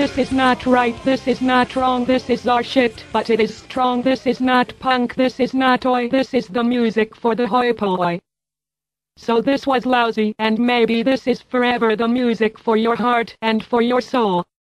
this is not right, this is not wrong, this is our shit, but it is strong, this is not punk, this is not oi, this is the music for the hoi polloi. So this was lousy, and maybe this is forever the music for your heart and for your soul.